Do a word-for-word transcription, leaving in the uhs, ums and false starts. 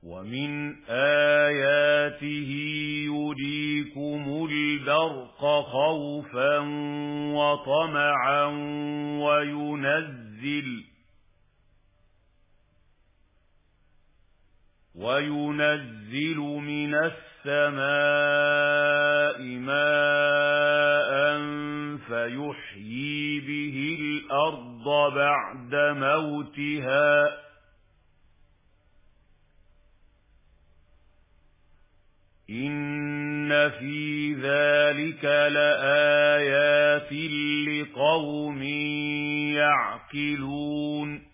ومن آياته يريكم البرق خوفا وطمعا وينزل وينزل من السماء ماء فيحيي به الأرض بعد موتها إن في ذلك لآيات لقوم يعقلون